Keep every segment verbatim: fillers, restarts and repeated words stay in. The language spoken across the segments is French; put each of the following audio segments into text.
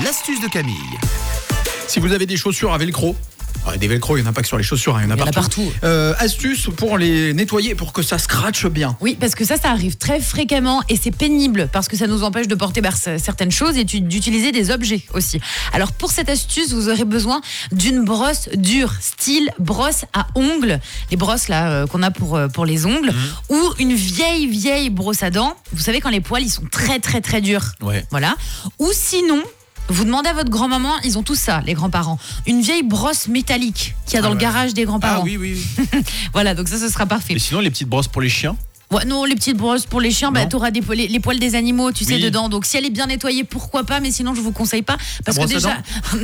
l'astuce de Camille. Si vous avez des chaussures à velcro, ouais, des velcro, il n'y en a pas que sur les chaussures, hein, il y en a Il y en a partout. partout. Euh, astuce pour les nettoyer, pour que ça scratche bien. Oui, parce que ça, ça arrive très fréquemment et c'est pénible parce que ça nous empêche de porter bah, certaines choses et d'utiliser des objets aussi. Alors pour cette astuce, vous aurez besoin d'une brosse dure, style brosse à ongles, les brosses là euh, qu'on a pour, euh, pour les ongles, mmh. ou une vieille, vieille brosse à dents. Vous savez quand les poils, ils sont très, très, très durs. Ouais. Voilà. Ou sinon... Vous demandez à votre grand-maman, ils ont tous ça, les grands-parents. Une vieille brosse métallique qu'il y a dans ah ouais. le garage des grands-parents. Ah oui, oui, oui. Voilà, donc ça, ce sera parfait. Et sinon, les petites brosses pour les chiens ? Ouais, non, les petites brosses pour les chiens, bah, tu auras des poils, les poils des animaux, tu sais, oui. dedans. Donc si elle est bien nettoyée, pourquoi pas, mais sinon je vous conseille pas. Parce que déjà.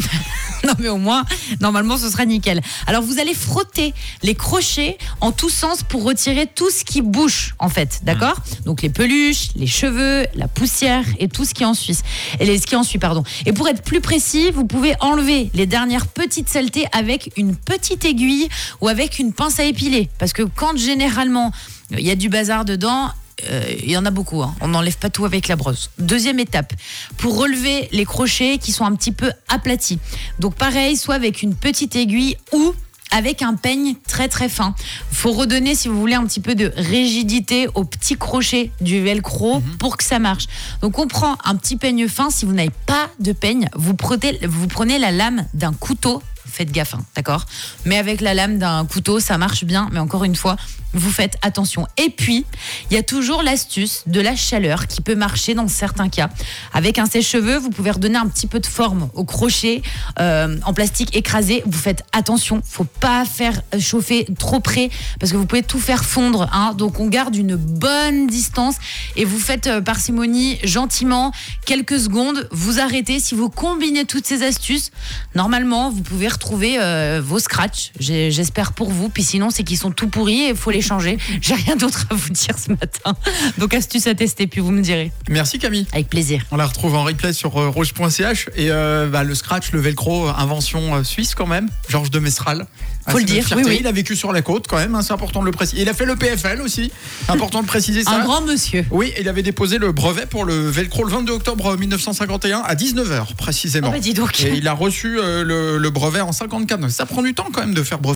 Non, mais au moins, normalement, ce sera nickel. Alors vous allez frotter les crochets en tous sens pour retirer tout ce qui bouge, en fait. D'accord ? mmh. Donc les peluches, les cheveux, la poussière et tout ce qui en suit. Et les, ce qui en suit, pardon. Et pour être plus précis, vous pouvez enlever les dernières petites saletés avec une petite aiguille ou avec une pince à épiler. Parce que quand généralement. Il y a du bazar dedans, euh, il y en a beaucoup, hein. On n'enlève pas tout avec la brosse. Deuxième étape, pour relever les crochets qui sont un petit peu aplatis. Donc pareil, soit avec une petite aiguille ou avec un peigne très très fin. Il faut redonner, si vous voulez, un petit peu de rigidité aux petits crochets du velcro mmh. pour que ça marche. Donc on prend un petit peigne fin. Si vous n'avez pas de peigne, vous prenez, vous prenez la lame d'un couteau. Faites gaffe, hein, d'accord ? Mais avec la lame d'un couteau, ça marche bien. Mais encore une fois, vous faites attention. Et puis, il y a toujours l'astuce de la chaleur qui peut marcher dans certains cas. Avec un sèche-cheveux, vous pouvez redonner un petit peu de forme au crochet euh, en plastique écrasé. Vous faites attention, faut pas faire chauffer trop près parce que vous pouvez tout faire fondre. Hein. Donc, on garde une bonne distance et vous faites euh, parcimonie gentiment, quelques secondes. Vous arrêtez. Si vous combinez toutes ces astuces, normalement, vous pouvez retrouver euh, vos scratchs. J'ai, j'espère pour vous. Puis sinon, c'est qu'ils sont tout pourris et il faut les changer. J'ai rien d'autre à vous dire ce matin. Donc astuce à tester, puis vous me direz. Merci Camille. Avec plaisir. On la retrouve en replay sur euh, rouge point c h et euh, bah, le scratch, le velcro, invention euh, suisse quand même. Georges de Mestral. Faut le dire. Oui, oui. Il a vécu sur la côte quand même, hein, c'est important de le préciser. Il a fait le P F L aussi, important de préciser ça. Un grand monsieur. Oui, il avait déposé le brevet pour le velcro le vingt-deux octobre mille neuf cent cinquante et un à dix-neuf heures précisément. Oh bah dis donc. Et il a reçu euh, le, le brevet en cinquante-quatre. Ça prend du temps quand même de faire brevet.